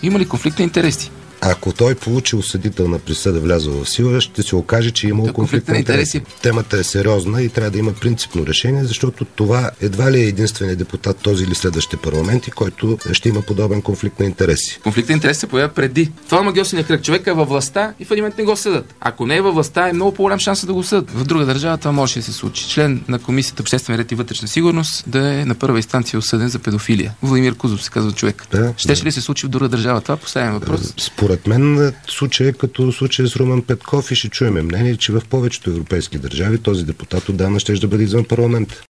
Има ли конфликт на интереси? Ако той получи осъдителна присъда, влязла в сила, ще се окаже, че има конфликт на интереси. Темата е сериозна и трябва да има принципно решение, защото това едва ли е единственият депутат, този или следващите парламенти, който ще има подобен конфликт на интереси. Конфликт на интереси се появява преди. Това е магиосния кръг. Човека е във властта и в един момент не го съдат. Ако не е във властта, е много по-голям шанс да го съдат. В друга държава това може да се случи. Член на Комисията обществен ред и вътрешна сигурност да е на първа инстанция осъден за педофилия. Владимир Кузов се казва човек. Щеше ли се случи в друга държава? Това поставям въпрос. Според мен случай е като случай с Румен Петков и ще чуем мнение, че в повечето европейски държави този депутат отдавна ще да бъде извън парламент.